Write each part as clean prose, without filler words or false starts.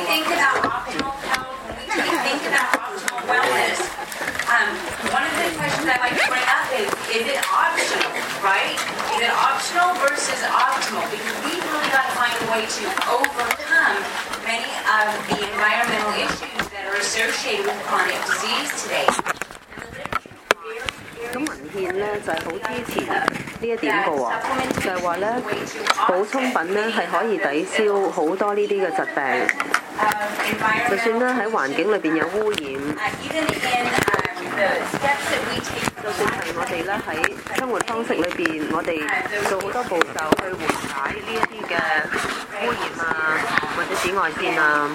think about optimal health, when we think about optimal wellness, one of the questions I like to bring up is it optional, right? Is it optional versus optimal? Because we really got to find a way to overcome many of the environmental issues that are associated with chronic disease today. 咁文獻咧就係好支持呢一點嘅喎，就係話咧補充品咧係可以抵消好多呢啲嘅疾病，就算咧喺環境裏邊有污染，就算係我哋咧喺生活方式裏邊，我哋做好多步驟去緩解呢一啲嘅污染啊，或者紫外線啊。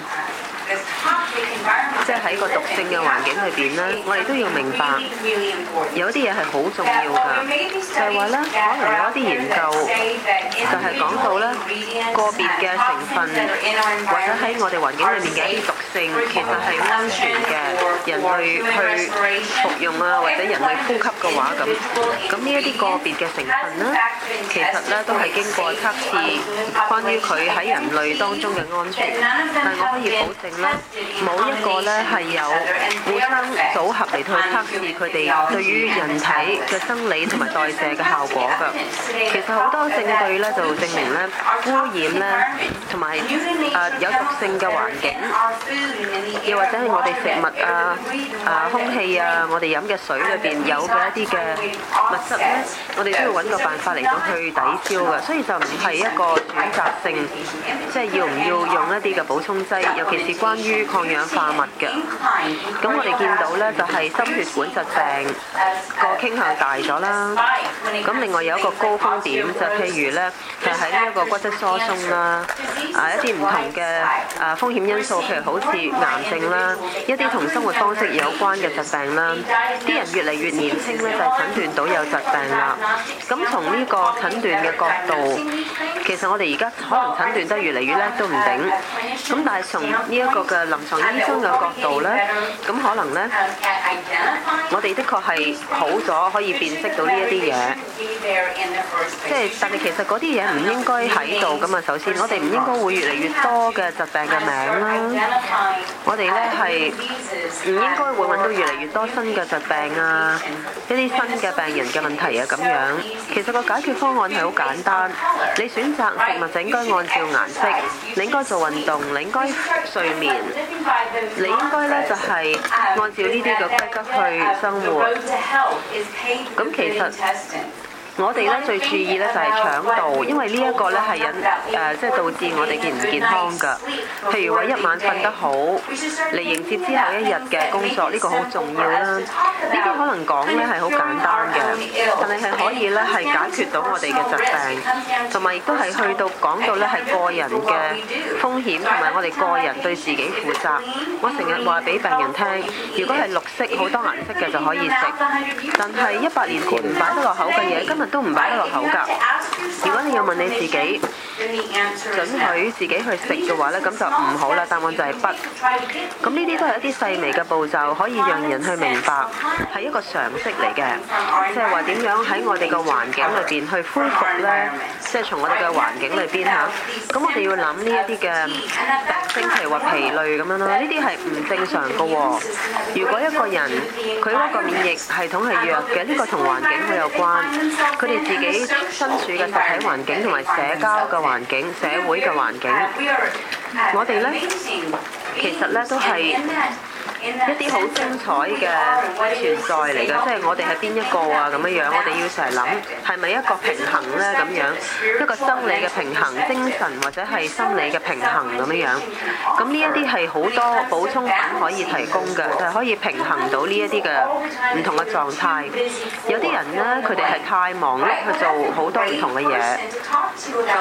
即係喺個毒性嘅環境裏邊咧，我哋都要明白有啲嘢係好重要㗎，就係話咧，可能有一啲研究就係講到咧個別嘅成分或者喺我哋環境裏面嘅一啲毒性，其實係安全嘅，人類去服用啊，或者人類呼吸嘅話咁呢一啲個別嘅成分咧，其實咧都係經過測試，關於佢喺人類當中嘅安全，但係我可以保證咧，冇一個咧係有互相組合嚟去測試佢哋對於人體嘅生理同埋代謝嘅效果㗎。其實好多證據咧就證明咧污染咧同埋有毒性嘅環境，又或者係我哋食物空氣啊，我哋飲嘅水裏邊有嘅一啲嘅物質咧，我哋都要揾個辦法嚟到去抵消嘅。所以就唔係一個選擇性，即係要唔要用一啲嘅補充劑，尤其是關於抗氧化物嘅。咁我哋見到咧就係心血管疾病個傾向大咗啦。咁另外有一個高風險就譬如咧就喺呢一個骨質疏鬆啦，一啲唔同嘅風險因素，譬如好似癌症啦，一啲同生活方式有關嘅疾病啦，啲人越嚟越年輕咧就係診斷到有疾病啦。咁從呢個診斷嘅角度，其實我哋而家可能診斷得越嚟越叻都唔定。咁但係從呢一個嘅臨床醫生嘅角度咧，咁可能咧，我哋的確係好咗，可以辨識到呢一啲嘢。即係，但係其實嗰啲嘢唔應該喺度㗎嘛。首先，我哋唔應該會越嚟越多嘅疾病嘅名啦。我哋咧係唔應該會揾到越嚟越多新嘅疾病啊，一啲新嘅病人嘅問題啊咁樣。其實個解決方案係好簡單，你選擇食物就應該按照顏色，你應該做運動，你應該睡眠，你應該咧就係按照呢啲嘅規則去生活。咁其實我哋咧最注意咧就係腸道，因為呢一個咧係即係導致我哋健唔健康㗎。譬如話一晚瞓得好，嚟迎接之後一日嘅工作，呢個好重要啦。呢啲可能講咧係好簡單嘅，但係可以咧係解決到我哋嘅疾病，同埋亦都係去到講到咧係個人嘅風險，同埋我哋個人對自己負責。我成日話俾病人聽，如果係綠色好多顏色嘅就可以食，但係100年前唔擺得落口嘅嘢，今日都唔擺得落口㗎。如果你要問你自己准許自己去食嘅話咧，咁就唔好啦。答案就係不。咁呢啲都係一啲細微嘅步驟，可以讓人去明白係一個常識嚟嘅，即係話點樣喺我哋嘅環境裏邊去恢復咧，即係從我哋嘅環境裏邊嚇。咁我哋要諗呢一啲嘅病徵，譬如話疲累咁樣啦，呢啲係唔正常嘅喎。如果一個人佢嗰個免疫系統係弱嘅，呢個同環境好有關。佢哋自己身處嘅實體環境同埋社交嘅環境、社會嘅環境，我哋咧其實咧都係一啲好精彩嘅存在嚟嘅，即係我哋係邊一個啊咁樣，我哋要成日諗係咪一個平衡咧咁樣，一個生理嘅平衡、精神或者係心理嘅平衡咁樣。咁呢一啲係好多補充品可以提供嘅，就係可以平衡到呢一啲嘅唔同嘅狀態。有啲人咧，佢哋係太忙碌去做好多唔同嘅嘢。咁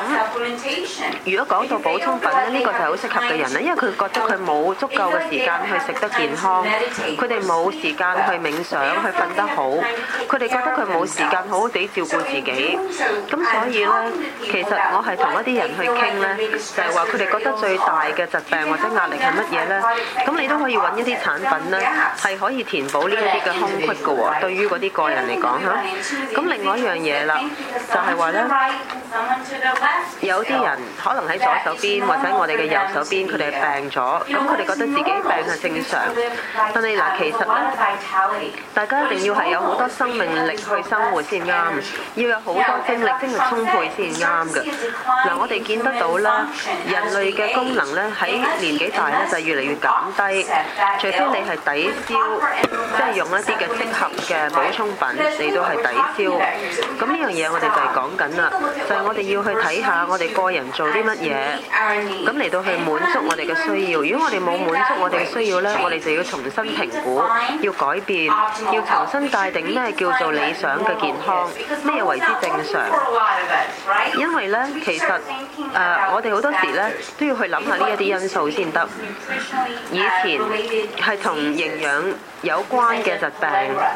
如果講到補充品咧，呢個就係好適合嘅人咧，因為佢覺得佢冇足夠嘅時間去食得健健康，佢哋冇時間去冥想，去瞓得好，佢哋覺得佢冇時間好好地照顧自己。咁所以呢，其實我係同一啲人去傾呢，就係話佢哋覺得最大嘅疾病或者壓力係乜嘢呢？咁你都可以揾一啲產品呢，係可以填補呢一啲嘅空隙嘅喎。對於嗰啲個人嚟講嚇，咁另外一樣嘢啦，就係話呢，有啲人可能喺左手邊或者我哋嘅右手邊，佢哋係病咗，咁佢哋覺得自己病係正常。但係嗱，其實呢，大家一定要係有好多生命力去生活先啱，要有好多精力充沛先啱嘅。嗱，我哋見得到啦，人類嘅功能呢，喺年紀大呢就越嚟越減低，除非你係抵消，即係用一啲嘅適合嘅補充品，你都係抵消。咁呢樣嘢我哋就係講緊啦，就係我哋要去睇下我哋個人做啲乜嘢，咁嚟到去滿足我哋嘅需要。如果我哋冇滿足我哋嘅需要呢，我哋就要重新評估，要改變，要重新界定咩叫做理想嘅健康，咩為之正常。因為呢，其實我哋好多時呢都要去諗下呢一啲因素先得。以前係同營養有關嘅疾病。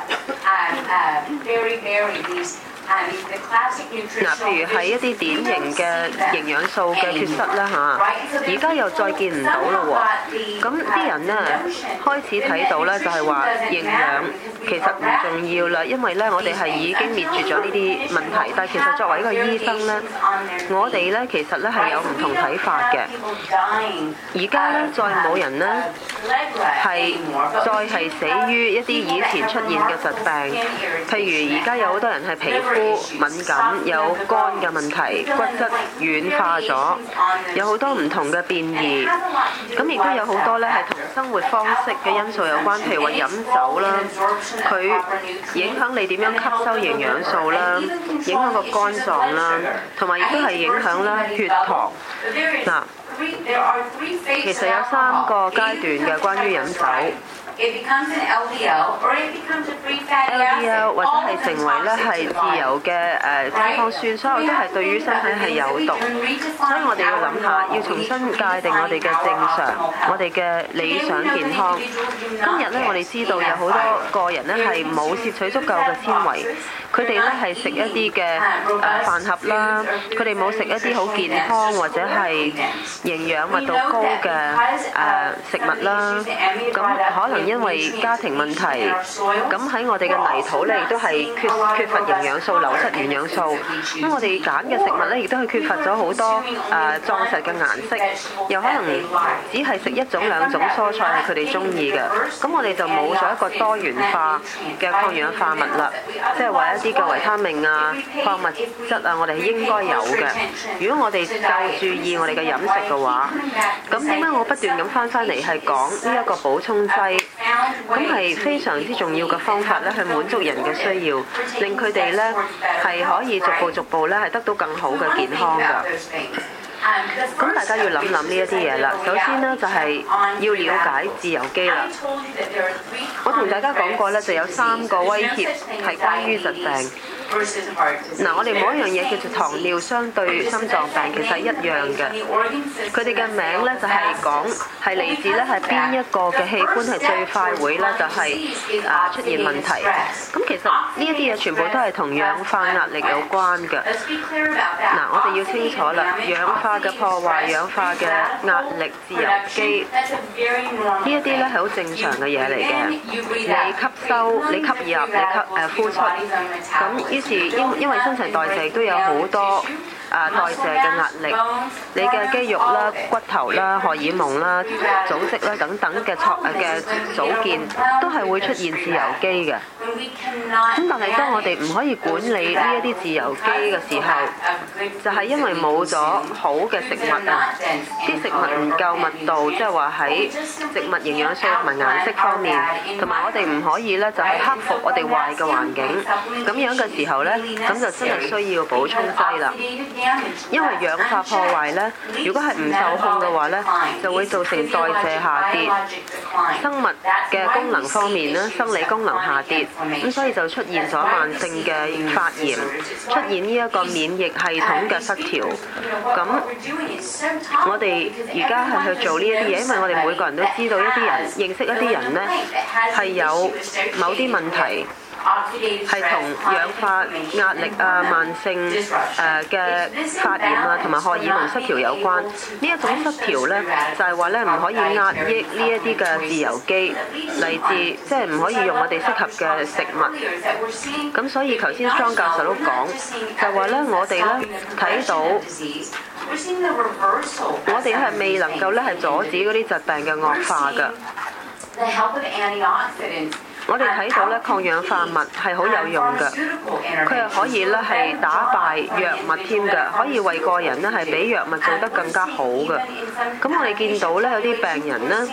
嗱，譬如係一啲典型嘅營養素嘅缺失啦嚇，而家又再見唔到咯喎。咁啲人呢，開始睇到呢，就係話營養其實唔重要啦，因為呢，我哋係已經滅絕咗呢啲問題。但係其實作為一個醫生呢，我哋呢，其實呢係有唔同睇法嘅。而家呢，再冇人呢，係死於一啲以前出現嘅疾病，譬如而家有好多人係皮膚敏感，有肝嘅問題，骨質軟化咗，有好多唔同嘅變異。咁亦都有好多咧係同生活方式嘅因素有關，譬如話飲酒啦，佢影響你點樣吸收營養素啦，影響個肝臟啦，同埋亦都係影響啦血糖。嗱，其實有3個階段嘅關於飲酒。LDL 或者係成為咧係自由嘅脂肪酸，所有都係對於身體係有毒，所以我哋要諗下，要重新界定我哋嘅正常，我哋嘅理想健康。今日咧，我哋知道有好多個人咧係冇攝取足夠嘅纖維，佢哋咧係食一啲嘅飯盒啦，佢哋冇食一啲好健康或者係營養密度高嘅食物啦，咁可能因為家庭問題，咁喺我哋嘅泥土咧，亦都係缺乏營養素、流失營養素。咁我哋揀嘅食物咧，亦都係缺乏咗好多壯實嘅顏色，又可能只係食1種2種蔬菜係佢哋中意嘅。咁我哋就冇咗一個多元化嘅抗氧化物啦，即係話一啲嘅維他命啊、礦物質啊，我哋係應該有嘅。如果我哋夠注意我哋嘅飲食嘅話，咁點解我不斷咁翻嚟係講呢一個補充劑？咁係非常之重要嘅方法咧，去滿足人嘅需要，令佢哋咧係可以逐步咧係得到更好嘅健康㗎。咁大家要諗呢一啲嘢啦。首先呢，就係要了解自由基啦。我同大家講過咧，就有3個威脅係關於疾病。嗱，我哋冇一樣嘢叫做糖尿相對心臟病，其實係一樣嘅。佢哋嘅名咧就係講係嚟自咧係邊一個嘅器官係最快會咧就係出現問題。咁其實呢一啲嘢全部都係同氧化壓力有關嘅。嗱，我哋要清楚啦，氧化嘅破壞、氧化嘅壓力、自由基呢一啲咧係好正常嘅嘢嚟嘅。你吸收、你吸入、你呼出，咁於是因為新陳代謝都有好多代謝嘅壓力，你嘅肌肉啦、骨頭啦、荷爾蒙啦、組織啦等等嘅組件都係會出現自由基嘅。咁但係當我哋唔可以管理呢一啲自由基嘅時候，就係因為冇咗好嘅食物啊，啲食物唔夠密度，即係話喺植物營養素同埋顏色方面，同埋我哋唔可以咧就係克服我哋壞嘅環境，咁樣嘅時候咧，咁就真係需要補充劑啦。 因為氧化破壞呢，如果係唔受控嘅話呢，就會造成代謝下跌，生物嘅功能方面呢，生理功能下跌，咁所以就出現咗慢性嘅發炎，出現呢一個免疫系統嘅失調。咁我哋而家係去做呢一啲嘢，因為我哋每個人都知道一啲人認識一啲人呢，係有某啲問題。係同氧化、壓力啊、慢性嘅發炎啊，同埋荷爾蒙失調有關。呢一種失調呢，就係話呢唔可以壓抑呢一啲嘅自由基，嚟自即係唔可以用我哋適合嘅食物。咁所以頭先莊教授都講，就話呢我哋呢睇到，我哋係未能夠呢係阻止嗰啲疾病嘅惡化㗎。我哋睇到咧抗氧化物係好有用嘅，佢係可以咧係打敗藥物添嘅，可以為個人咧係比藥物做得更加好嘅。咁我哋見到咧有啲病人咧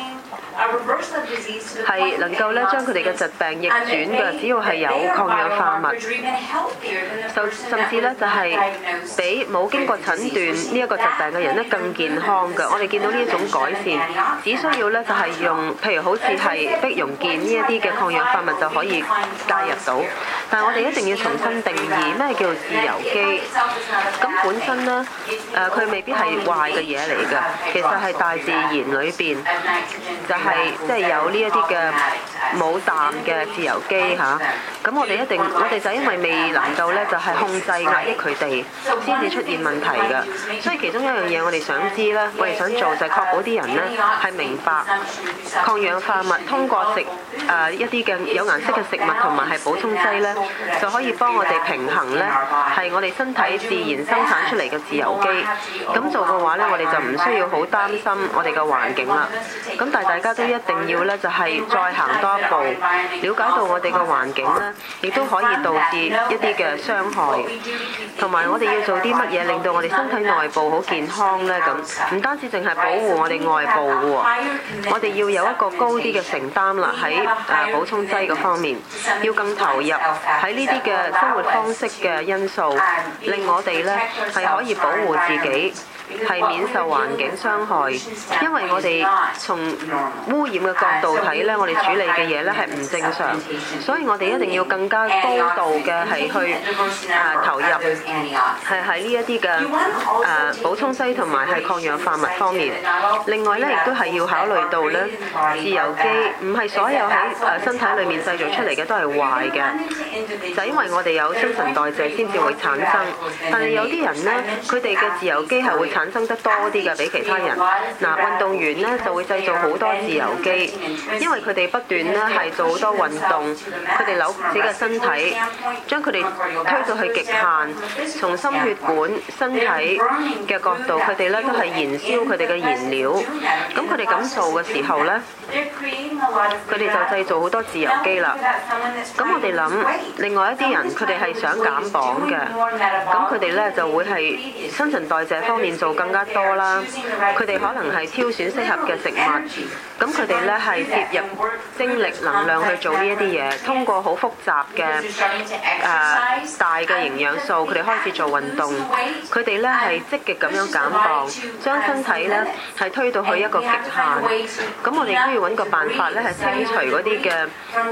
係能夠咧將佢哋嘅疾病逆轉嘅，只要係有抗氧化物，甚至咧就係比冇經過診斷呢一個疾病嘅人咧更健康嘅。我哋見到呢一種改善，只需要咧就係用，譬如好似係碧溶健呢一啲嘅抗氧化物就可以介入到。但係我哋一定要重新定義咩叫做自由基。咁本身咧佢未必係壞嘅嘢嚟嘅，其實係大自然裏邊係即係有呢一啲嘅冇氮嘅自由基嚇，咁我哋就因為未能夠咧就係控制壓抑佢哋，先至出現問題嘅。所以其中一樣嘢我哋想知咧，我哋想做就係確保啲人咧係明白抗氧化物通過食一啲嘅有顏色嘅食物同埋係補充劑咧，就可以幫我哋平衡咧係我哋身體自然生產出嚟嘅自由基。咁做嘅話咧，我哋就唔需要好擔心我哋嘅環境啦。咁但係大家都一定要咧，就係再行多一步，了解到我哋嘅環境咧，亦都可以導致一啲嘅傷害，同埋我哋要做啲乜嘢令到我哋身體內部好健康咧？咁唔單止淨係保護我哋外部嘅喎，我哋要有一個高啲嘅承擔啦，喺補充劑嘅方面，要更投入喺呢啲嘅生活方式嘅因素，令我哋咧係可以保護自己。係免受環境傷害，因為我哋從污染嘅角度睇咧，我哋處理嘅嘢咧係唔正常，所以我哋一定要更加高度嘅係去投入，係喺呢一啲嘅補充劑同埋係抗氧化物方面。另外咧，亦都係要考慮到咧，自由基唔係所有喺身體裏面製造出嚟嘅都係壞嘅，就因為我哋有新陳代謝先至會產生。但係有啲人咧，佢哋嘅自由基係會產生得多啲嘅比其他人。嗱，運動員咧就會製造好多自由基，因為佢哋不斷咧係做好多運動，佢哋扭自己嘅身體，將佢哋推到去極限，從心血管、身體嘅角度，佢哋咧都係燃燒佢哋嘅燃料。咁佢哋咁做嘅時候咧，佢哋就製造好多自由基啦。咁我哋諗，另外一啲人佢哋係想減磅嘅，咁佢哋咧就會係新陳代謝方面做更加多啦。佢哋可能係挑選適合嘅食物，咁佢哋咧係攝入精力能量去做呢一啲嘢，通過好複雜嘅大嘅營養素，佢哋開始做運動。佢哋咧係積極咁樣減磅，將身體咧係推到去一個極限。咁我哋都要揾個辦法咧，係清除嗰啲嘅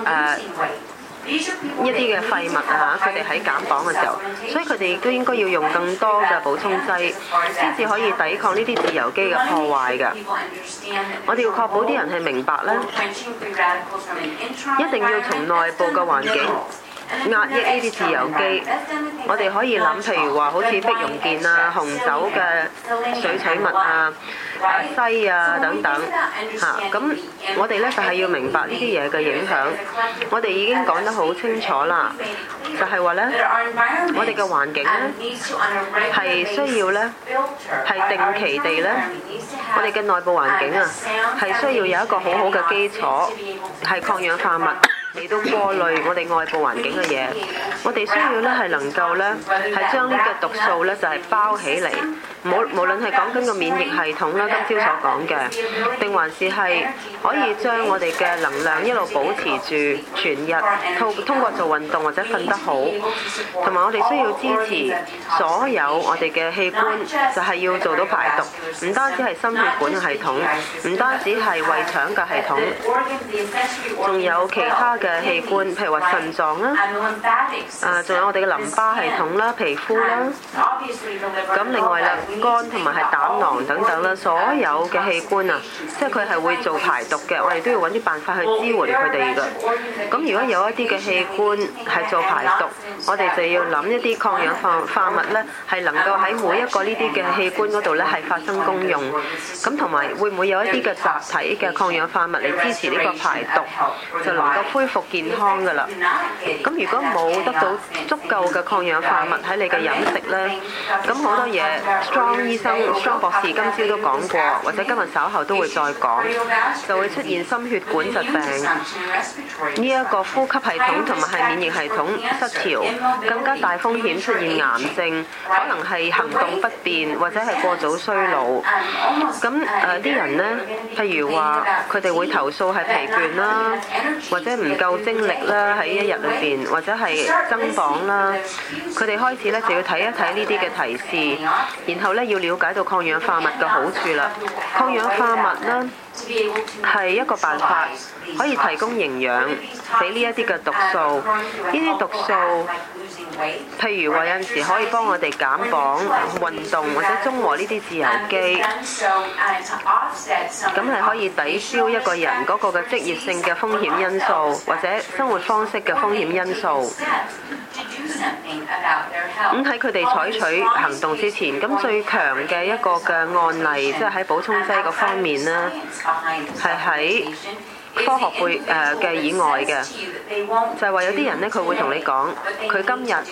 一啲嘅廢物啊，佢哋喺減磅嘅時候，所以佢哋亦都應該要用更多嘅補充劑，先至可以抵抗呢啲自由基嘅破壞嘅。我哋要確保啲人係明白咧，一定要從內部嘅環境壓抑呢啲自由基。我哋可以諗，譬如話好似碧溶健啊、紅酒嘅水取物啊、硒啊等等嚇。咁我哋咧就係要明白呢啲嘢嘅影響。我哋已經講得好清楚啦，就係話咧，我哋嘅環境咧係需要咧係定期地咧，我哋嘅內部環境啊係需要有一個好好嘅基礎，係抗氧化物。 嚟到過濾我哋外部環境嘅嘢。我哋需要咧係能夠咧係將呢個毒素咧就係包起嚟，無論係講緊個免疫系統啦，今朝所講嘅，定還是係可以將我哋嘅能量一路保持住全日，通過做運動或者瞓得好，同埋我哋需要支持所有我哋嘅器官，就係要做到排毒，唔單止係心血管嘅系統，唔單止係胃腸嘅系統，仲有其他嘅器官，譬如話腎臟啦，仲有我哋嘅淋巴系統啦、皮膚啦，咁另外啦，肝同埋係膽囊等等啦，所有嘅器官啊，即係佢係會做排毒嘅，我哋都要揾啲辦法去支援佢哋㗎。咁如果有一啲嘅器官係做排毒，我哋就要諗一啲抗氧化物咧，係能夠喺每一個呢啲嘅器官嗰度咧係發生功用。咁同埋會唔會有一啲嘅集體嘅抗氧化物嚟支持呢個排毒，就能夠恢復健康㗎啦。咁如果冇得到足夠嘅抗氧化物喺你嘅飲食咧，咁好多嘢 Strong 醫生 Strong 博士今朝都講過，或者今日稍後都會再講，就會出現心血管疾病，呢一個呼吸系統同埋係免疫系統失調，更加大風險出現癌症，可能係行動不便或者係過早衰老。咁啲人呢，譬如話佢哋會投訴係疲倦啦，或者唔夠精力啦喺一日裏邊，或者係增磅啦，佢哋開始咧就要睇一睇呢啲嘅提示，然後咧要了解到抗氧化物嘅好處啦。抗氧化物呢係一個辦法，可以提供營養俾呢一啲嘅毒素。呢啲毒素譬如話有陣時可以幫我哋減磅、運動或者中和呢啲自由基，咁係可以抵消一個人嗰個嘅職業性嘅風險因素或者生活方式嘅風險因素。咁喺佢哋採取行動之前，咁最強嘅一個嘅案例，即係喺補充劑嗰方面呢，係喺科學嘅以外嘅，就係話有啲人呢，佢會同你講，佢今日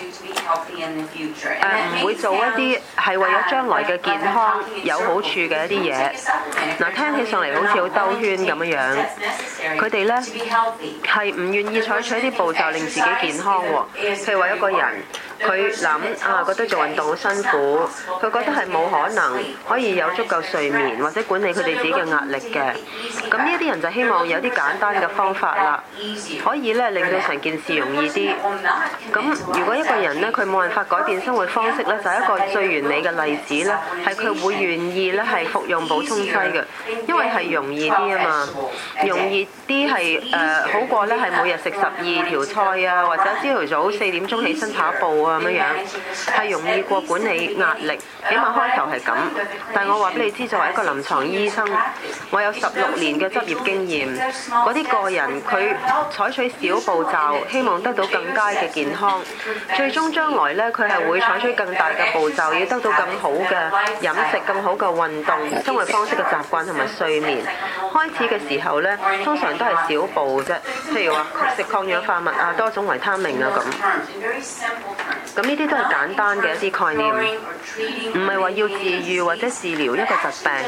唔會做一啲係為咗將來嘅健康有好處嘅一啲嘢。嗱，聽起上嚟好似好兜圈咁樣，佢哋呢係唔願意採取一啲步驟令自己健康喎。譬如話一個人，佢諗覺得做運動好辛苦，佢覺得係冇可能可以有足夠睡眠或者管理佢哋自己嘅壓力嘅。咁呢啲人就希望有啲簡單嘅方法啦，可以咧令到成件事容易啲。咁如果一個人咧佢冇辦法改變生活方式咧，就係一個最完美嘅例子咧，係佢會願意咧係服用補充劑嘅，因為係容易啲啊嘛，容易啲係好過咧係每日食12條菜啊，或者朝頭早4點鐘起身跑步啊咁樣，係容易過管理壓力，起碼開頭係咁。但係我話俾你知，作為一個臨床醫生，我有16年嘅執業經驗，嗰啲個人佢採取小步驟，希望得到更佳嘅健康，最終將來呢，佢係會採取更大嘅步驟，要得到更好嘅飲食、更好嘅運動、生活方式嘅習慣同埋睡眠。開始嘅時候呢，通常都係小步啫，譬如話食抗氧化物啊、多種維他命啊咁。咁呢啲都係簡單嘅一啲概念，唔係話要治癒或者治療一個疾病。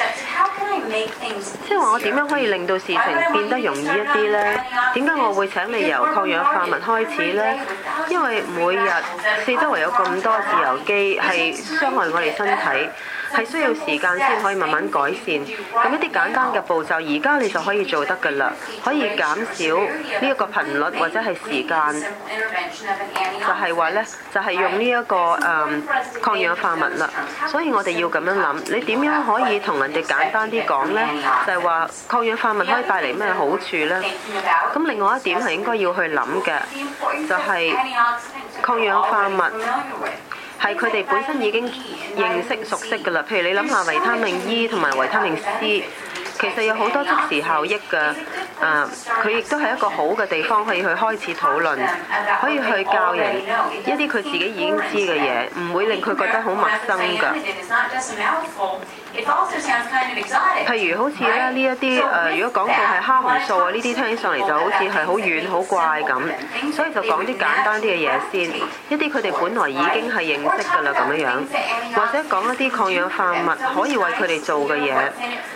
即係話我點樣可以令到事情變得容易一啲呢？點解我會請你由抗氧化物開始呢？因為每日四周圍有咁多自由基係傷害我哋身體，係需要時間先可以慢慢改善。咁一啲簡單嘅步驟，而家你就可以做得㗎啦，可以減少呢一個頻率或者係時間。就係話呢，就係用呢一個抗氧化物啦。所以我哋要咁樣諗，你點樣可以同人哋簡單啲講呢？就係話抗氧化物可以帶嚟咩好處呢？咁另外一點係應該要去諗嘅，就係抗氧化物係佢哋本身已經認識熟悉㗎啦。譬如你諗下維他命 E 同埋維他命 C。其實有好多即時效益嘅，佢亦都係一個好嘅地方，可以去開始討論，可以去教人一啲佢自己已經知嘅嘢，唔會令佢覺得好陌生㗎。譬如好似咧呢一啲如果講到係蝦紅素啊，呢啲聽起上嚟就好似係好遠好怪咁，所以就講啲簡單啲嘅嘢先，一啲佢哋本來已經係認識㗎啦咁樣，或者講一啲抗氧化物可以為佢哋做嘅嘢。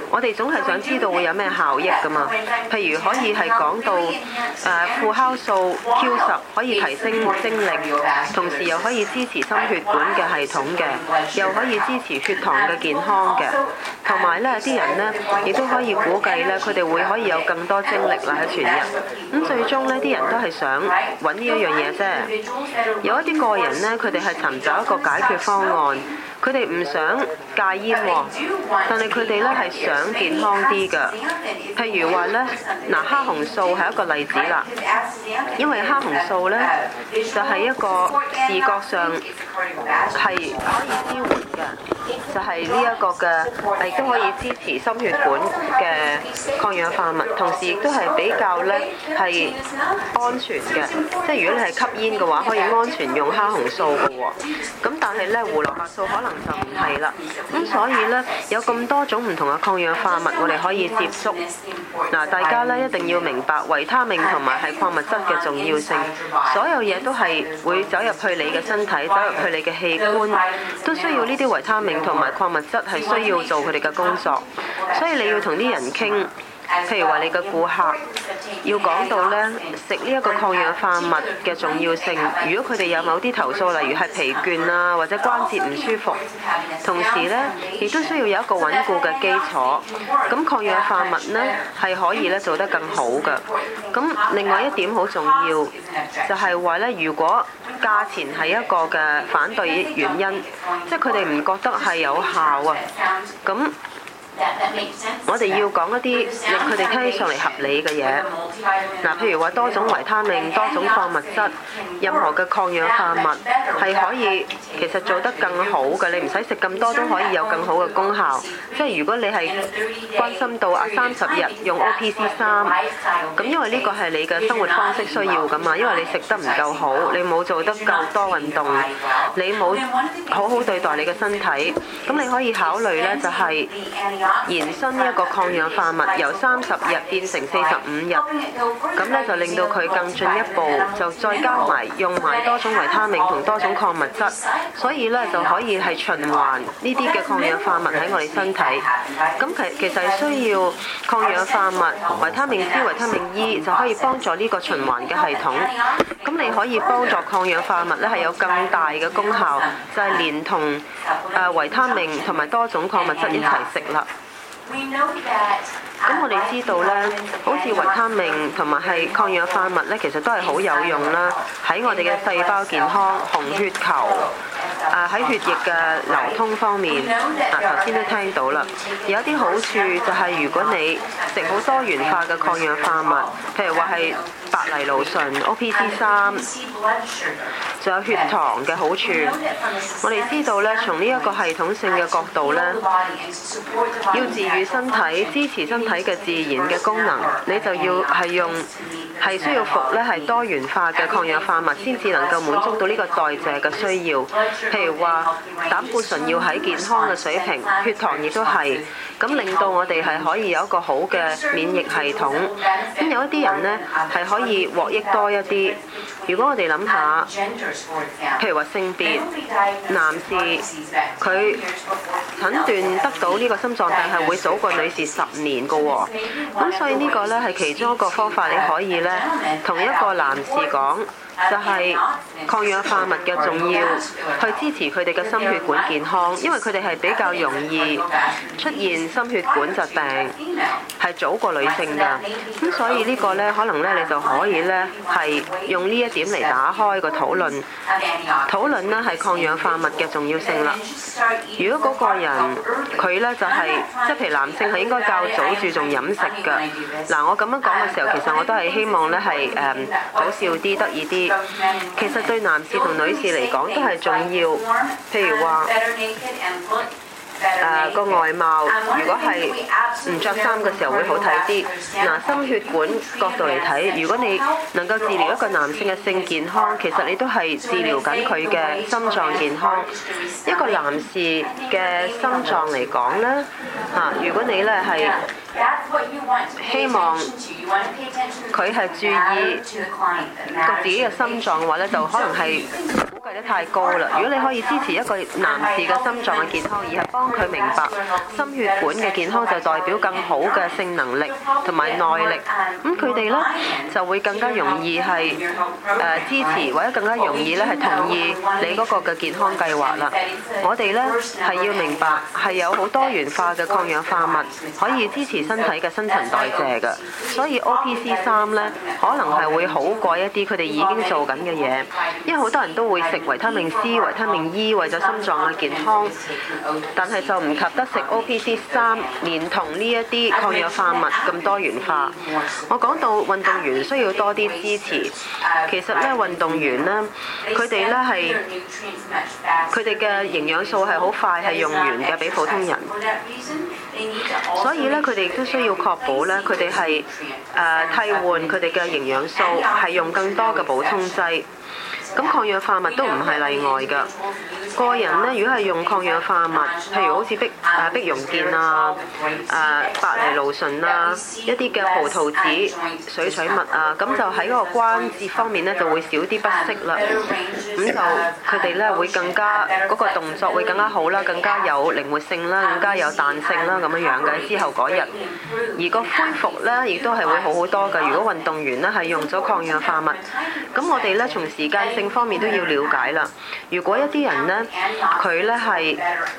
我哋總係想知道會有咩效益㗎嘛。譬如可以係講到副酵素 Q10 可以提升精力，同時又可以支持心血管嘅系統嘅，又可以支持血糖嘅健康嘅，同埋咧啲人咧亦都可以估計咧佢哋會可以有更多精力啦喺全日。咁最終呢啲人都係想揾呢一樣嘢啫。有一啲個人呢，佢哋係尋找一個解決方案，佢哋唔想戒煙喎，但係佢哋呢係想健康啲㗎。譬如話呢，蝦紅素係一個例子啦，因為蝦紅素呢，就係一個視覺上係可以支援嘅，就係呢一個嘅，亦都可以支持心血管嘅抗氧化物，同時亦都係比較呢係安全嘅。即係如果你係吸煙嘅話，可以安全用蝦紅素嘅喎。咁但係呢，胡蘿蔔素可能就唔係啦。咁所以呢，有咁多種唔同嘅抗氧化物，我哋可以接觸。大家呢一定要明白維他命同埋係礦物質嘅重要性。所有嘢都係會走入去你嘅身體，走入去你嘅器官，都需要呢啲維他命同埋礦物質係需要做佢哋嘅工作。所以你要同啲人傾。譬如話你嘅顧客要講到呢，食呢一個抗氧化物嘅重要性。如果佢哋有某啲投訴，例如係疲倦啊，或者關節唔舒服，同時呢亦都需要有一個穩固嘅基礎。咁抗氧化物呢係可以呢做得更好嘅。咁另外一點好重要，就係話呢，如果價錢係一個嘅反對原因，即係佢哋唔覺得係有效啊，咁我哋要講一啲令佢哋聽起上嚟合理嘅嘢。譬如話多種維他命、多種礦物質，任何嘅抗氧化物係可以其實做得更好嘅。你唔使食咁多都可以有更好嘅功效。即係如果你係關心到30日用 OPC3，咁因為呢個係你嘅生活方式需要㗎嘛，因為你食得唔夠好，你冇做得夠多運動，你冇好好對待你嘅身體，咁你可以考慮呢就係延伸一個抗氧化物由30日變成45日，咁呢就令到佢更進一步，就再加埋用埋多種維他命同多種礦物質，所以呢就可以係循環呢啲嘅抗氧化物喺我哋身體。咁其實係需要抗氧化物、維他命 C、維他命 E 就可以幫助呢個循環嘅系統。咁你可以幫助抗氧化物呢係有更大嘅功效，就係連同維他命同埋多種礦物質一齊食啦。咁我哋知道呢，好似維他命同埋係抗氧化物呢，其實都係好有用啦。喺我哋嘅細胞健康、紅血球、喺血液嘅流通方面，頭先都聽到啦。有啲好處就係如果你食好多元化嘅抗氧化物，譬如話係白藜蘆醇、OPC3，仲有血糖嘅好處。我哋知道呢，從呢一個系統性嘅角度呢，要治愈身體、支持身體嘅自然嘅功能，你就要係需要服呢係多元化嘅抗氧化物，先至能夠滿足到呢個代謝嘅需要。譬如話膽固醇要喺健康嘅水平，血糖亦都係，咁令到我哋係可以有一個好嘅免疫系統。咁有一啲人呢係可以獲益多一啲。如果我哋諗下，譬如話性別，男士佢診斷得到呢個心臟病係會早過女士10年㗎喎。咁所以呢個呢係其中一個方法，你可以呢同一個男士講，就係抗氧化物嘅重要，去支持佢哋嘅心血管健康，因為佢哋係比較容易出現心血管疾病，係早過女性㗎。咁所以呢個呢，可能呢你就可以呢係用呢一點嚟打開個討論呢係抗氧化物嘅重要性啦。如果嗰個人佢呢就係即係譬如男性係應該較早注重飲食㗎。我咁樣講嘅時候，其實我都係希望呢係好笑啲、得意啲。其實對男士同女士嚟講都係重要。譬如話個外貌，如果係唔着衫嘅時候會好睇啲。心血管角度嚟睇，如果你能夠治療一個男性嘅性健康，其實你都係治療緊佢嘅心臟健康。一個男士嘅心臟嚟講呢，如果你呢係希望佢係注意個自己嘅心臟嘅話咧，就可能係估計得太高啦。如果你可以支持一個男士嘅心臟嘅健康，而係幫佢明白心血管嘅健康就代表更好嘅性能力同埋耐力，咁佢哋咧就會更加容易係支持或者更加容易咧係同意你嗰個嘅健康計劃啦。我哋咧係要明白係有好多元化嘅抗氧化物可以支持身體嘅新陳代謝嘅，所以 OPC3 咧可能係會好過一啲佢哋已經做緊嘅嘢，因為好多人都會食維他命 C、維他命 E 為咗心臟嘅健康，但係就唔及得食 OPC3 連同呢一啲抗氧化物咁多元化。我講到運動員需要多啲支持，其實咧運動員咧佢哋咧係佢哋嘅營養素係好快係用完嘅，比普通人。所以咧，佢哋亦都需要確保咧，佢哋係替換佢哋嘅營養素，係用更多嘅補充劑。咁抗氧化物都唔係例外㗎。個人咧，如果係用抗氧化物，譬如好似碧溶健啊、白藜蘆醇啊、一啲嘅葡萄籽水取物啊，咁就喺嗰個關節方面咧就會少啲不適啦。咁就佢哋咧會更加嗰個動作會更加好啦，更加有靈活性啦，更加有彈性啦，咁樣樣嘅之後嗰日，而個恢復咧亦都係會好好多㗎。如果運動員咧係用咗抗氧化物，咁我哋咧從時間性方面都要了解啦。如果一啲人咧，佢咧係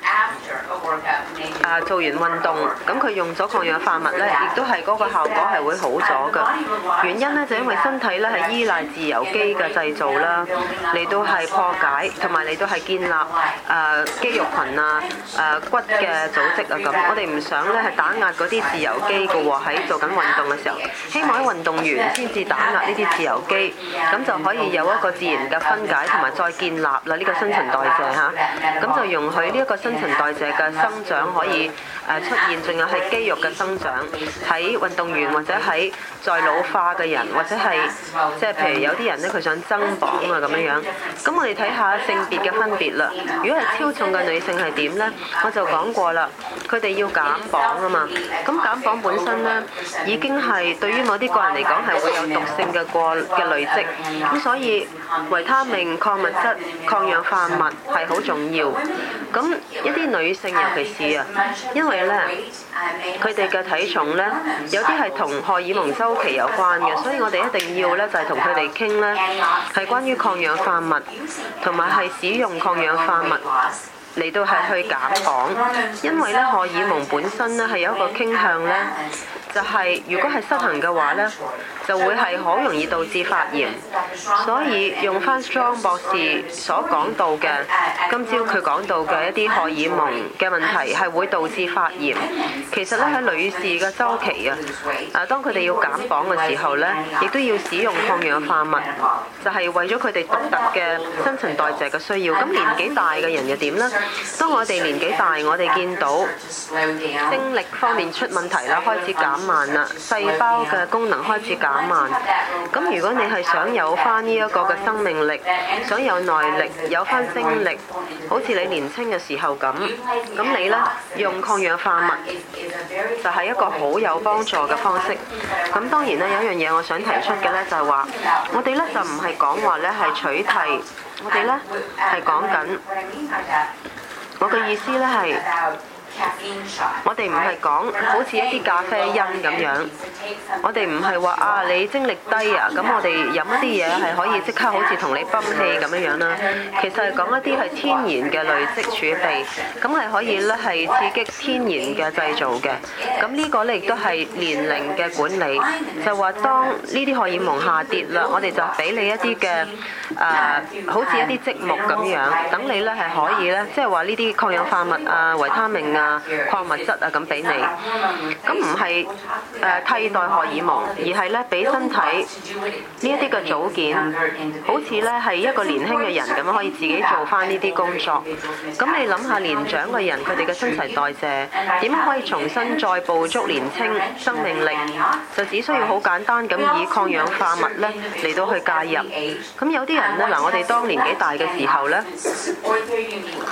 做完運動，咁佢用咗抗氧化物咧，亦都係嗰個效果係會好咗㗎。原因咧就因為身體咧係依賴自由基嘅製造啦，嚟到係破解同埋嚟到係建立肌肉群啊、骨嘅組織啊咁。我哋唔想咧係打壓嗰啲自由基㗎喎，喺做緊運動嘅時候，希望喺運動員先至打壓呢啲自由基，咁就可以有一個自然嘅分解同埋再建立啦呢個新陳代謝嚇。咁就容許呢一個新陳代謝嘅生長可以出現，仲有係肌肉嘅生長喺運動員或者喺在老化嘅人，或者係即係譬如有啲人咧佢想增磅啊咁樣樣。咁我哋睇下性別嘅分別啦。如果係超重嘅女性係點呢？我就講過啦，佢哋要減磅啊嘛。咁減磅本身呢，已經係對於某啲個人嚟講係會有毒性嘅累積。咁所以維他命、礦物質、抗氧化物係好重要。咁一啲女性尤其是啊，因為咧佢哋嘅體重咧有啲係同荷爾蒙周期有關嘅，所以我哋一定要咧就係同佢哋傾咧係關於抗氧化物同埋係使用抗氧化物嚟到係去減磅，因為咧荷爾蒙本身咧係有一個傾向咧。就係如果係失衡嘅話呢，就會係好容易導致發炎，所以用翻 Strong 博士所講到嘅，今朝佢講到嘅一啲荷爾蒙嘅問題係會導致發炎。其實咧喺女士嘅週期當佢哋要減磅嘅時候呢，亦都要使用抗氧化物，就係為咗佢哋獨特嘅新陳代謝嘅需要。咁年紀大嘅人又點呢？當我哋年紀大，我哋見到精力方面出問題啦，開始減慢啦，細胞嘅功能開始減慢。咁如果你係想有翻呢一個嘅生命力，想有耐力，有翻精力，好似你年輕嘅時候咁你呢，用抗氧化物就係一個好有幫助嘅方式。咁當然呢，有一樣嘢我想提出嘅呢，就係話，我哋呢就唔係講話呢係取替，我哋呢係講緊，我嘅意思呢係。我哋唔係講好似一啲咖啡因咁樣，我哋唔係話你精力低啊，咁我哋飲一啲嘢係可以即刻好似同你泵氣咁樣啦。其實係講一啲係天然嘅累積儲備，咁係可以咧係刺激天然嘅製造嘅。咁呢個咧亦都係年齡嘅管理，就話當呢啲荷爾蒙下跌啦，我哋就俾你一啲嘅好似一啲積木咁樣，等你咧係可以咧，即係話呢啲抗氧化物啊、維他命啊、礦物質啊咁俾你，咁唔係替代荷爾蒙，而係咧俾身體呢一啲嘅組件，好似咧係一個年輕嘅人咁樣可以自己做翻呢啲工作。咁你諗下年長嘅人佢哋嘅新陳代謝點樣可以重新再捕捉年輕生命力？就只需要好簡單咁以抗氧化物咧嚟到去介入。咁有啲人咧嗱，我哋當年紀大嘅時候咧。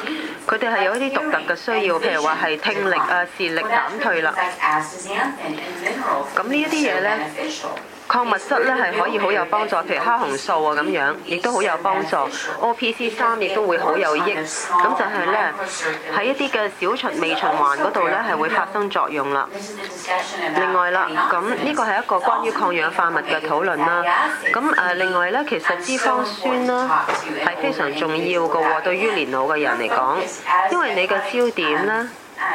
佢哋係有一啲獨特嘅需要，譬如話係聽力啊、視力減退啦。咁呢一啲嘢呢，礦物質咧係可以好有幫助，譬如蝦紅素啊咁樣，亦都好有幫助。OPC3 亦都會好有益，咁就係咧喺一啲嘅小循微循環嗰度咧係會發生作用啦。另外啦，咁呢個係一個關於抗氧化物嘅討論啦。咁另外咧，其實脂肪酸啦係非常重要嘅喎，對於年老嘅人嚟講，因為你嘅焦點咧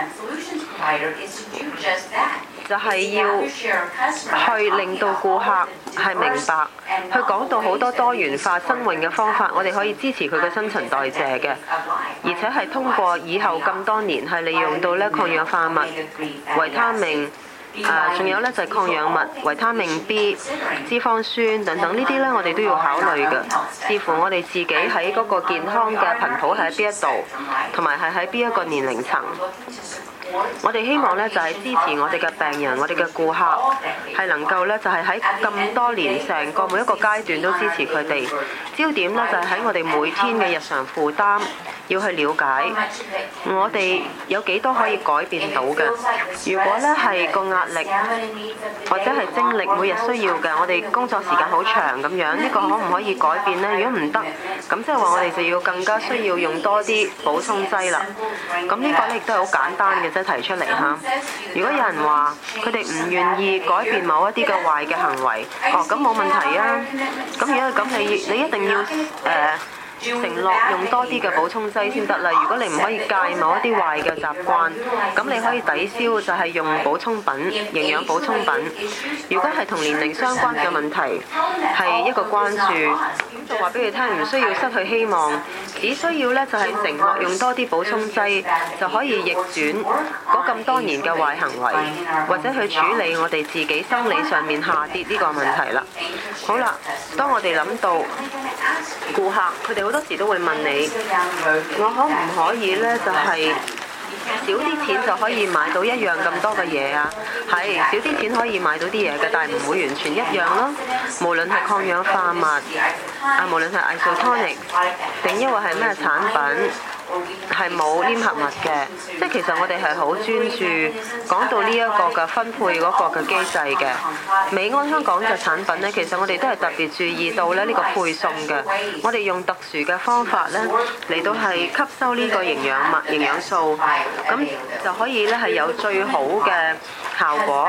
就係要去令到顧客係明白，去講到好多多元化新穎嘅方法，我哋可以支持佢嘅新陳代謝嘅，而且係通過以後咁多年係利用到咧抗氧化物、維他命，仲有咧就係抗氧物、維他命 B、脂肪酸等等呢啲咧，我哋都要考慮嘅。視乎我哋自己喺嗰個健康嘅頻譜係喺邊一度，同埋係喺邊一個年齡層。我哋希望咧就係支持我哋嘅病人，我哋嘅顧客係能夠咧就係喺咁多年成個每一個階段都支持佢哋。焦點咧就係喺我哋每天嘅日常負擔，要去了解我哋有幾多可以改變到嘅。如果咧係個壓力或者係精力每日需要嘅，我哋工作時間好長咁樣，呢個可唔可以改變呢？如果唔得，咁即係話我哋就要更加需要用多啲補充劑啦。咁呢個咧亦都係好簡單嘅啫，提出嚟嚇。如果有人話佢哋唔願意改變某一啲嘅壞嘅行為，咁冇問題啊。咁如果係咁，你一定要承諾用多啲嘅補充劑先得啦。如果你唔可以戒某一啲壞嘅習慣，咁你可以抵消就係用補充品、營養補充品。如果係同年齡相關嘅問題，係一個關注，就話俾佢聽，唔需要失去希望，只需要咧就係承諾用多啲補充劑，就可以逆轉嗰咁多年嘅壞行為，或者去處理我哋自己生理上面下跌呢個問題啦。好啦，當我哋諗到顧客，佢哋好多時都會問你，我可唔可以呢？就係少啲錢就可以買到一樣咁多嘅嘢啊？係少啲錢可以買到啲嘢嘅，但係唔會完全一樣咯。無論係抗氧化物無論係 isotonic 定抑或係咩產品，係冇黏合物嘅，即係其實我哋係好專注講到呢一個嘅分配嗰個嘅機制嘅。美安香港嘅產品呢，其實我哋都係特別注意到咧呢個配送嘅，我哋用特殊嘅方法呢嚟到係吸收呢個營養素，咁就可以咧係有最好嘅效果。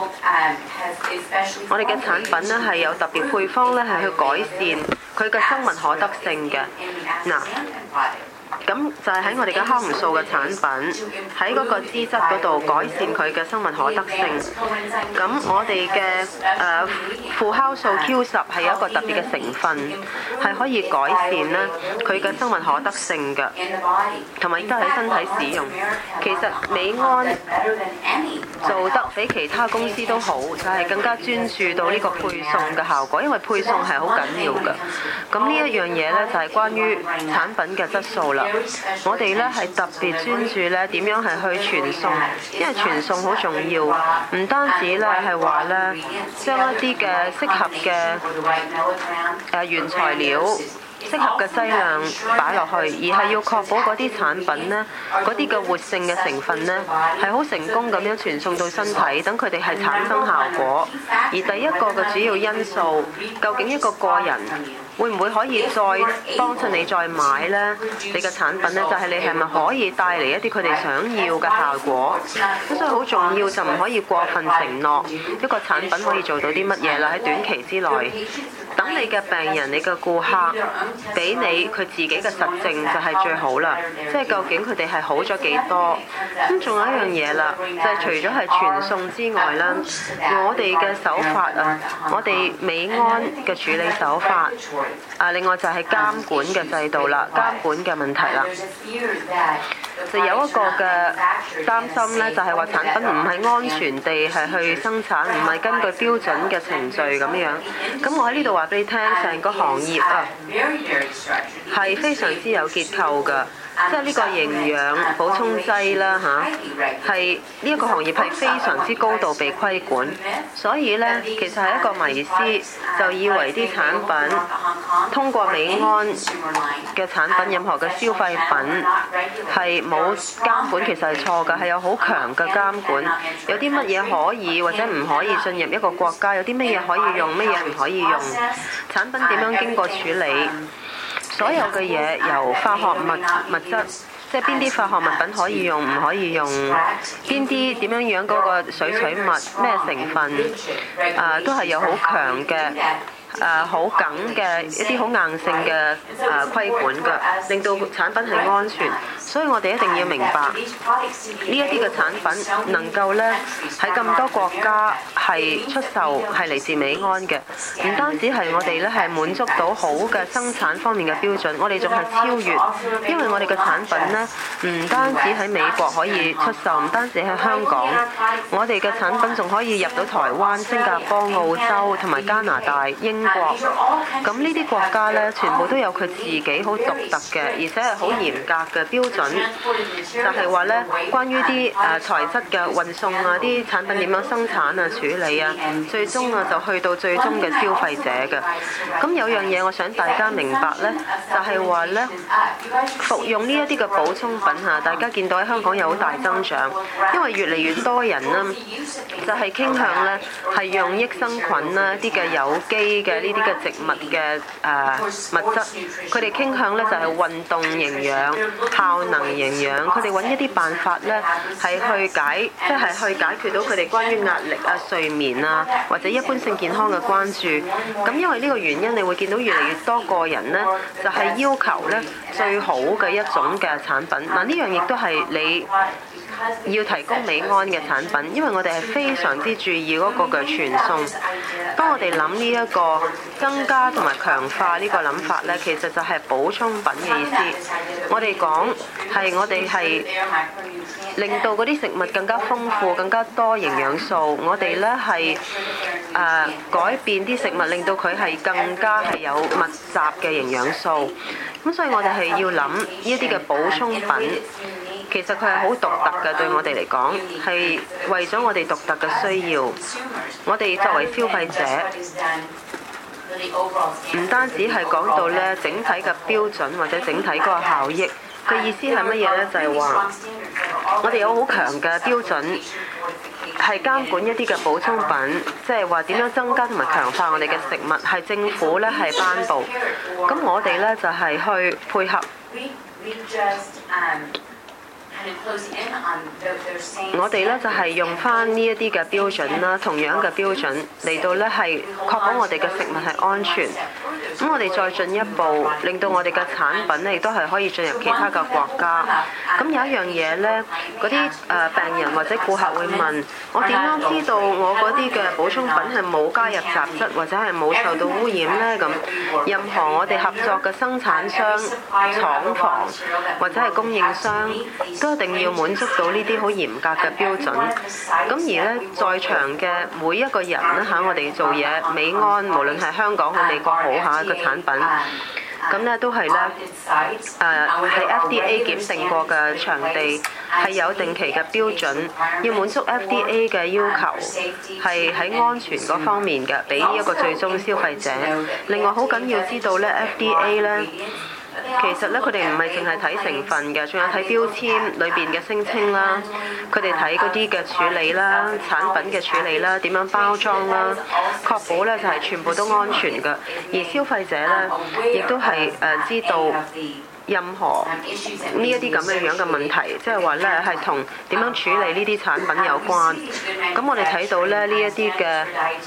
我哋嘅產品呢係有特別配方咧係去改善佢嘅生物可得性嘅。嗱，咁就係喺我哋嘅蝦紅素嘅產品，喺嗰個脂質嗰度改善佢嘅生物可得性。咁我哋嘅副酵素 Q10係有一個特別嘅成分，係可以改善咧佢嘅生物可得性嘅，同埋亦都喺身體使用。其實美安做得比其他公司都好，就係更加專注到呢個配送嘅效果，因為配送係好緊要嘅。咁呢一樣嘢咧就係關於產品嘅質素啦。我哋咧係特別專注咧點樣係去傳送，因為傳送好重要，唔單止咧係話咧將一啲嘅適合嘅原材料、適合嘅劑量擺落去，而係要確保嗰啲產品呢，嗰啲嘅活性嘅成分呢，係好成功咁樣傳送到身體，等佢哋係產生效果。而第一個嘅主要因素，究竟一個個人會唔會可以再幫襯你再買呢？你嘅產品呢，就係你係咪可以帶嚟一啲佢哋想要嘅效果？咁所以好重要，就唔可以過分承諾一個產品可以做到啲乜嘢啦，喺短期之內。等你嘅病人、你嘅顧客俾你佢自己嘅實證就係最好啦，即係究竟佢哋係好咗幾多？咁仲有一樣嘢啦，就係除咗係傳送之外啦，我哋嘅手法我哋美安嘅處理手法另外就係監管嘅制度啦，監管嘅問題啦，就有一個嘅擔心呢，就係話產品唔係安全地係去生產，唔係根據標準嘅程序咁樣。咁我喺呢度話俾你聽，成個行業係非常之有結構㗎。 即係呢個營養補充劑啦係呢一個行業係非常之高度被規管，所以呢，其實係一個迷思，就以為啲產品通過美安嘅產品，任何嘅消費品係冇監管，其實係錯㗎，係有好強嘅監管，有啲乜嘢可以或者唔可以進入一個國家，有啲乜嘢可以用，乜嘢唔可以用，產品點樣經過處理，所有嘅嘢由化學物質，即係邊啲化學物品可以用唔可以用，邊啲點樣樣嗰個水取物咩成分，都係有好強嘅好緊嘅一啲好硬性嘅規管㗎，令到產品係安全。所以我哋一定要明白呢一啲嘅產品能夠咧喺咁多國家係出售係嚟自美安嘅，唔單止係我哋咧係滿足到好嘅生產方面嘅標準，我哋仲係超越，因為我哋嘅產品咧唔單止喺美國可以出售，唔單止喺香港，我哋嘅產品仲可以入到台灣、新加坡、澳洲同埋加拿大、英國。咁呢啲國家咧全部都有佢自己好獨特嘅，而且係好嚴格嘅標準。就係話咧，關於啲材質嘅運送啊，啲產品點樣生產啊、處理啊，最終就去到最終嘅消費者嘅。咁有樣嘢我想大家明白咧，就係話咧，服用呢一啲嘅補充品大家見到喺香港有好大增長，因為越嚟越多人啦，就係傾向咧係用益生菌啦、一啲嘅有機嘅呢啲嘅植物嘅物質，佢哋傾向咧就係運動營養、效能營養，佢哋揾一啲辦法咧係去解決到佢哋關於壓力啊、睡眠啊或者一般性健康嘅關注。咁因為呢個原因，你會見到越嚟越多個人咧就係要求咧最好嘅一種嘅產品。嗱，呢樣亦都係你要提供美安嘅產品，因為我哋係非常之注意嗰個嘅傳送。當我哋諗呢一個增加同埋強化呢個諗法呢，其實就係補充品嘅意思。我哋講係我哋係令到嗰啲食物更加豐富、更加多營養素。我哋呢係改變啲食物，令到佢係更加係有密集嘅營養素。咁所以我哋係要諗呢一啲嘅補充品。其實佢係好獨特嘅，對我哋嚟講係為咗我哋獨特嘅需要。我哋作為消費者，唔單止係講到咧整體嘅標準或者整體嗰個效益。佢意思係乜嘢呢？就係話我哋有好強嘅標準，係監管一啲嘅補充品，即係話點樣增加同埋強化我哋嘅食物，係政府咧係頒布。咁我哋咧就係去配合。我哋咧就係用翻呢一啲嘅標準啦，同樣嘅標準嚟到咧係確保我哋嘅食物係安全。咁我哋再進一步，令到我哋嘅產品咧亦都係可以進入其他嘅國家。咁有一樣嘢咧，嗰啲病人或者顧客會問：我點樣知道我嗰啲嘅補充品係冇加入雜質或者係冇受到污染呢？咁任何我哋合作嘅生產商、廠房或者係供應商都一定要滿足到呢啲好嚴格嘅標準。咁而咧，在場嘅每一個人咧嚇，我哋做嘢美安，無論係香港好美國好嚇嘅產品，咁咧都係咧係 FDA 檢定過嘅場地，係有定期嘅標準，要滿足 FDA 嘅要求，係喺安全嗰方面嘅，俾一個最終消費者。另外好緊要知道咧 FDA 咧。其實咧，佢哋唔係淨係睇成分嘅，仲有睇標籤裏邊嘅聲稱啦。佢哋睇嗰啲嘅處理啦、產品嘅處理啦、點樣包裝啦，確保咧就係全部都安全嘅。而消費者咧，亦都係知道任何呢一啲咁嘅樣嘅問題，即係話咧係同點樣處理呢啲產品有關。咁我哋睇到咧呢一啲嘅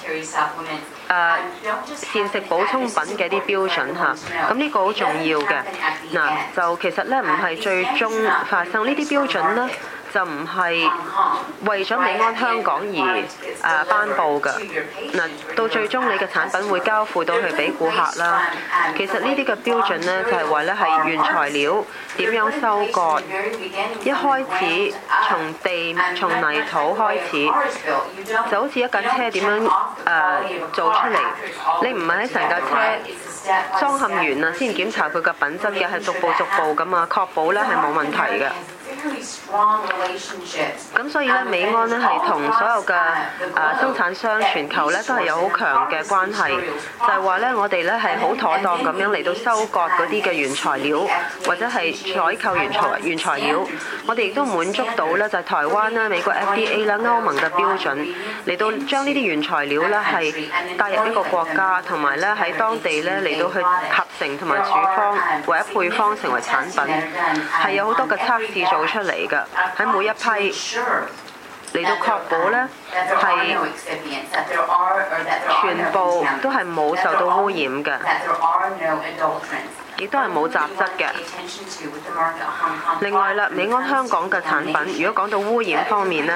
膳食補充品嘅啲標準嚇，咁呢個好重要嘅。嗱，就其實咧唔係最終發生呢啲標準咧， 就唔係為咗美安香港而頒布㗎。到最終你嘅產品會交付到去俾顧客啦。其實呢啲嘅標準呢，就係話呢係原材料點樣收割，一開始從泥土開始，就好似一架車點樣做出嚟。你唔係喺成架車裝嵌完啦先檢查佢嘅品質嘅，係逐步咁啊，確保呢係冇問題嘅。咁所以咧，美安咧係同所有嘅生產商全球咧都係有好強嘅關係，就係話咧我哋咧係好妥當咁樣嚟到收割嗰啲嘅原材料，或者係採購原材料，我哋亦都滿足到咧就係台灣啦、美國 FDA 啦、歐盟嘅標準，嚟到將呢啲原材料咧係帶入呢個國家，同埋咧喺當地咧嚟到去合成同埋處方或者配方成為產品，係有好多嘅測試做出嚟嘅，喺每一批嚟到確保咧係全部都係冇受到污染嘅，亦都係冇雜質嘅。另外啦，美安香港嘅產品，如果講到污染方面咧，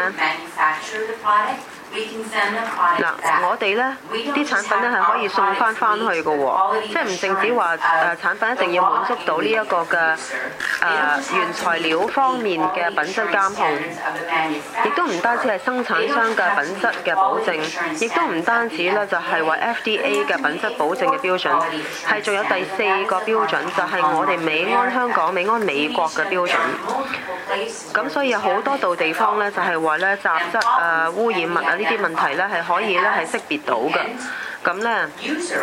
我哋呢啲產品呢係可以送翻去嘅喎，即係唔淨止話產品一定要滿足到呢一個嘅原材料方面嘅品質監控，亦都唔單止係生產商嘅品質嘅保證，亦都唔單止呢就係話 FDA 嘅品質保證嘅標準，係仲有第4個標準，就係我哋美安香港、美安美國嘅標準。咁所以有好多度地方呢，就係話呢雜質污染物呢啲問題呢，係可以呢係識別到嘅。咁呢，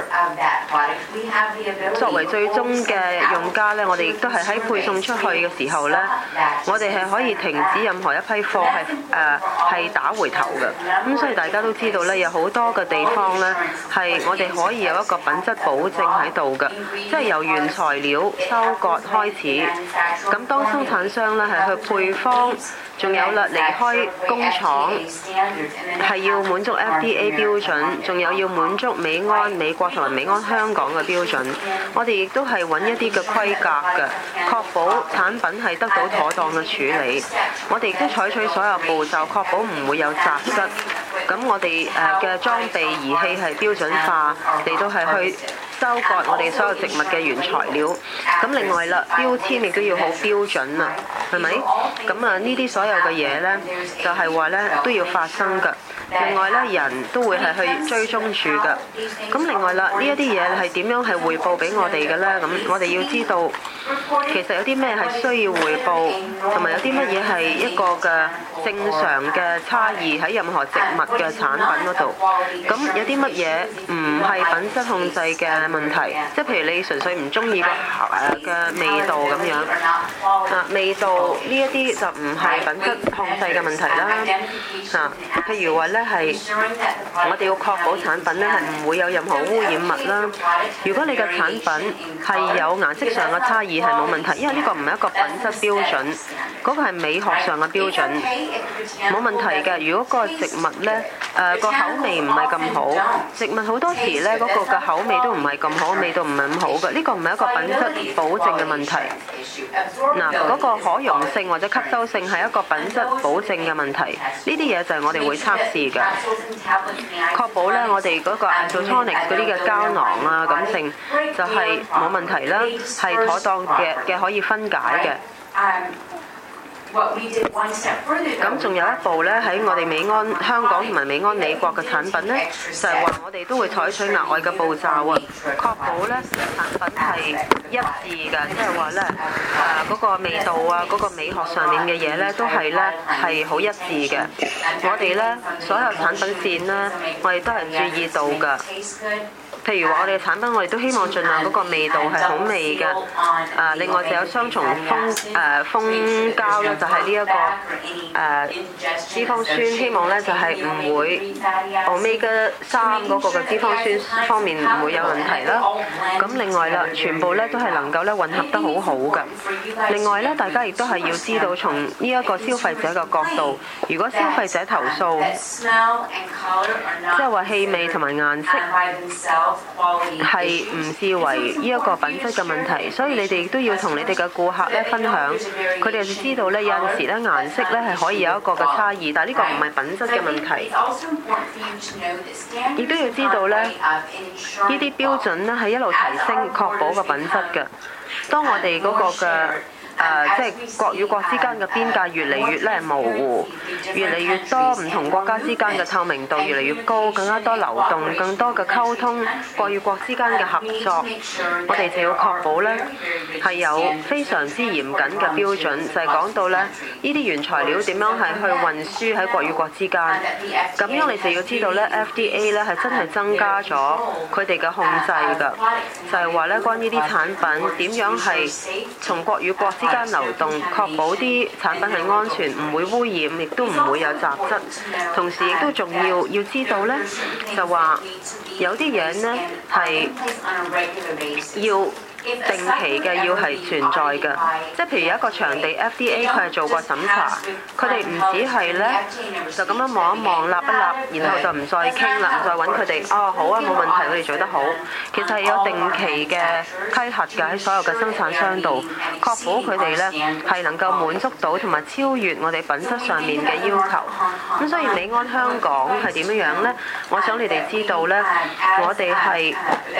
作為最終嘅用家呢，我哋亦都係喺配送出去嘅時候呢，我哋係可以停止任何一批貨係打回頭嘅。咁所以大家都知道呢，有好多嘅地方呢，係我哋可以有一個品質保證喺度嘅，即係由原材料收割開始。咁當生產商呢係去配方，仲有啦離開工廠係要滿足 FDA 標準，仲有要滿足美安美國同埋美安香港嘅標準。我哋亦都係揾一啲嘅規格嘅，確保產品係得到妥當嘅處理。我哋亦都採取所有步驟，確保唔會有雜質。咁我哋嘅裝備儀器係標準化，嚟到係去收割我哋所有植物嘅原材料。咁另外啦，標籤亦都要好標準啊，係咪？咁呢啲所有嘅嘢呢，就係話呢都要發生㗎。另外呢，人都會係去追蹤住㗎。咁另外啦，呢一啲嘢係點樣係匯報俾我哋嘅呢？咁我哋要知道，其實有啲咩係需要匯報，同埋有啲乜嘢係一個嘅正常嘅差異喺任何植物嘅產品嗰度。咁有啲乜嘢唔係品質控制嘅問題，即係譬如你純粹唔中意個嘅味道咁樣，味道呢一啲就唔係品質控制嘅問題啦。譬如話呢係我哋要確保產品呢係唔會有任何污染物啦。如果你嘅產品係有顏色上嘅差異係冇問題，因為呢個唔係一個品質標準，嗰個係美學上嘅標準，冇問題嘅。如果個植物呢個口味唔係咁好，植物好多時呢嗰個嘅口味都唔係咁好，味道唔係咁好嘅，呢個唔係一個品質保證嘅問題。嗰個可溶性或者吸收性係一個品質保證嘅問題。呢啲嘢就係我哋會測試嘅，確保呢我哋嗰個 isotonic 嗰啲嘅膠囊啊感性就係冇問題啦，係妥當嘅可以分解嘅。咁仲有一步呢，喺我哋美安香港同埋美安美國嘅產品呢，就係話我哋都會採取額外嘅步驟啊，確保呢產品係一致嘅，即係話呢嗰個味道啊，嗰個美學上面嘅嘢呢，都係呢係好一致嘅。我哋呢所有產品線呢，我哋都係注意到㗎。譬如話我哋嘅產品，我哋都希望盡量嗰個味道係好味嘅。另外就有雙重封膠咧，就係呢一個脂肪酸，希望咧就係唔會 Omega 3嗰個嘅脂肪酸方面唔會有問題啦。咁另外啦，全部咧都係能夠咧混合得好好嘅。另外咧，大家亦都係要知道從呢一個消費者嘅角度，如果消費者投訴，即係話氣味同埋顏色係唔視為呢一個品質嘅問題，所以你哋亦都要同你哋嘅顧客咧分享，佢哋就知道咧有陣時咧顏色咧係可以有一個嘅差異，但係呢個唔係品質嘅問題。亦都要知道咧，呢啲標準咧係一路提升，確保個品質嘅。當我哋嗰個嘅即係國與國之間嘅邊界越嚟越咧模糊，越嚟越多唔同國家之間嘅透明度越嚟越高，更加多流動，更多嘅溝通，國與國之間嘅合作，我哋就要確保咧係有非常之嚴謹嘅標準，就係講到咧呢啲原材料點樣係去運輸喺國與國之間。咁樣你就要知道咧 FDA 咧係真係增加咗佢哋嘅控制㗎，就係話咧關於啲產品點樣係從國與國之間流動，確保啲產品係安全，唔會污染，亦都唔會有雜質。同時亦都仲要知道呢，就話有啲嘢呢係要定期嘅要係存在嘅，即係譬如有一個場地 FDA 佢係做過審查，佢哋唔止係呢，就咁樣望一望、立一立，然後就唔再傾啦，唔再揾佢哋。哦，好啊，冇問題，佢哋做得好。其實係有定期嘅批核嘅喺所有嘅生產商度，確保佢哋呢係能夠滿足到同埋超越我哋品質上面嘅要求。咁所以美安香港係點樣呢？我想你哋知道呢，我哋係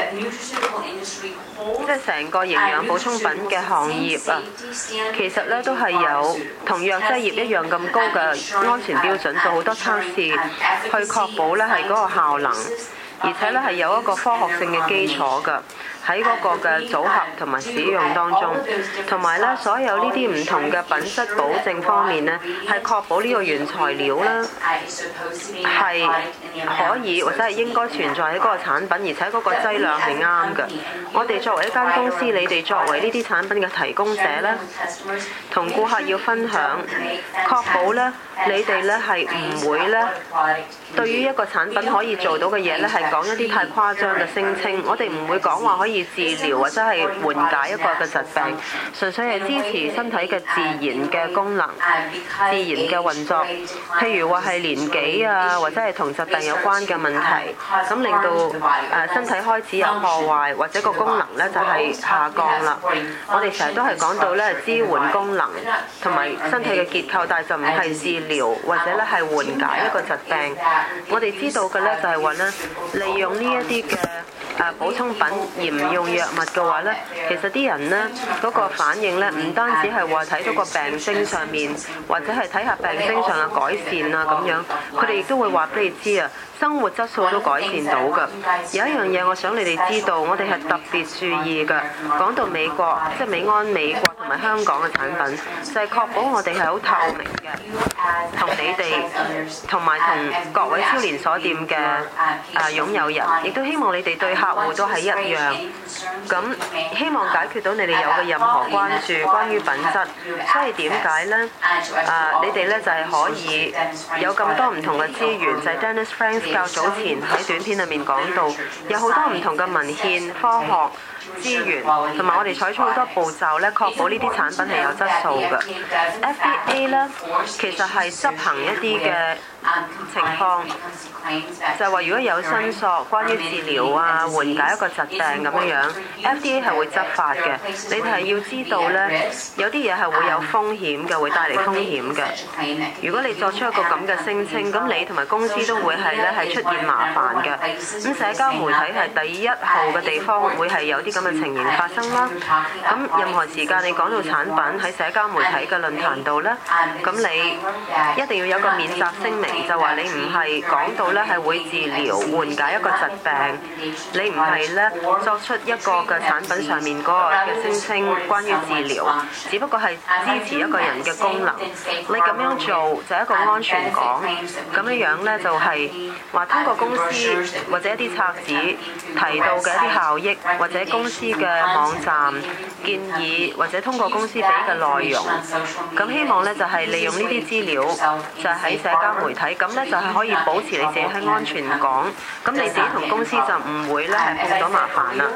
即係成個營養補充品嘅行業啊，其實咧都係有同藥劑業一樣咁高嘅安全標準，做好多測試去確保咧係嗰個效能，而且咧係有一個科學性嘅基礎㗎。喺嗰個嘅組合同埋使用當中，同埋咧所有呢啲唔同嘅品質保證方面呢，係確保呢個原材料呢係可以或者係應該存在喺嗰個產品，而且嗰個劑量係啱嘅。我哋作為一間公司，你哋作為呢啲產品嘅提供者呢，同顧客要分享，確保呢你哋呢係唔會呢對於一個產品可以做到嘅嘢呢係講一啲太誇張嘅聲稱。我哋唔會講話可以治療或者係緩解一個嘅疾病，純粹係支持身體嘅自然嘅功能、自然嘅運作。譬如話係年紀啊，或者係同疾病有關嘅問題，咁令到身體開始有破壞，或者個功能咧就係下降啦。我哋成日都係講到咧支援功能同埋身體嘅結構，但係就唔係治療或者咧係緩解一個疾病。我哋知道嘅咧就係話咧，利用呢一啲嘅補充品而唔用藥物嘅話呢，其實啲人呢嗰個反應呢，唔單止係話睇到個病徵上面，或者係睇下病徵上嘅改善啊咁樣，佢哋亦都會話俾你知啊，生活質素都改善到㗎。有一樣嘢我想你哋知道，我哋係特別注意㗎。講到美國，即係美安美國同埋香港嘅產品，就係確保我哋係好透明嘅，同你哋同埋同各位超連鎖店嘅擁有人，亦都希望你哋對客戶都係一樣。咁希望解決到你哋有嘅任何關注關於品質。所以點解呢？你哋呢就係可以有咁多唔同嘅資源，就係 Dennis Franks 較早前喺短片裏面講到，有好多唔同嘅文獻、科學資源，同埋我哋採取好多步驟咧，確保呢啲產品係有質素嘅。FDA 咧其實係執行一啲嘅情況，就係話如果有申索關於治療啊、緩解一個疾病咁樣 FDA 係會執法嘅。你哋係要知道咧，有啲嘢係會有風險嘅，會帶嚟風險嘅。如果你作出一個咁嘅聲稱，咁你同埋公司都會係咧係出現麻煩嘅。咁社交媒體係第一號嘅地方，會係有啲咁嘅情形發生啦。咁任何時間你講到產品喺社交媒體嘅論壇度咧，咁你一定要有個免責聲明，就話你唔係講到咧係會治療緩解一個疾病，你唔係咧作出一個嘅產品上面嗰個嘅聲稱關於治療，只不過係支持一個人嘅功能。你咁樣做就係一個安全講，咁樣樣咧就係話通過公司或者一啲冊子提到嘅一啲效益，或者公司嘅網站建議，或者通過公司俾嘅內容，咁希望咧就係利用呢啲資料，就係喺社交媒體，咁咧就係可以保持你自己喺安全港，咁你自己同公司就唔會咧係碰到麻煩啦。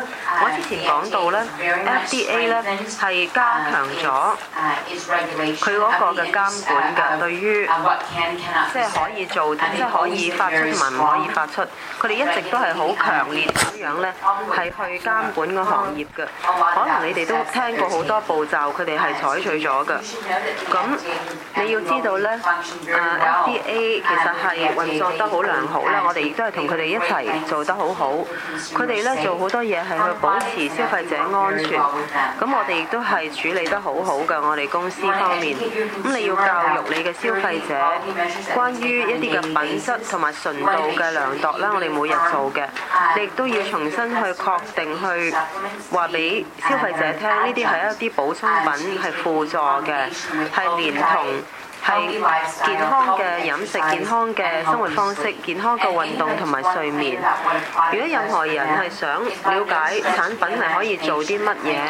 我之前講到咧 FDA 咧係加強咗佢嗰個嘅監管㗎，對於即係可以做，即係可以發出同埋唔可以發出，佢哋一直都係好強烈咁樣咧，係去監管個行業嘅。可能你哋都聽過好多步驟，佢哋係採取咗嘅。咁你要知道咧，FDA 其實係運作得好良好啦，我哋亦都係同佢哋一齊做得好好。佢哋咧做好多嘢係去保持消費者安全，咁我哋亦都係處理得好好嘅。我哋公司方面，咁你要教育你嘅消費者關於一啲嘅品質同埋純度嘅量度啦，我哋每日做嘅，你亦都要重新去確定去話俾消費者聽，呢啲係一啲補充品，係輔助嘅，係連同係健康嘅飲食、健康嘅生活方式、健康嘅運動同埋睡眠。如果任何人係想了解產品係可以做啲乜嘢，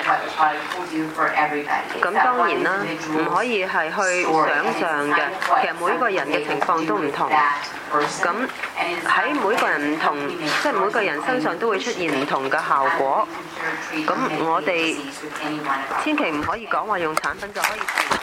咁當然啦，唔可以係去想像嘅。其實每個人嘅情況都唔同，咁喺每個人唔同，即係每個人身上都會出現唔同嘅效果。咁我哋千祈唔可以講話用產品就可以治療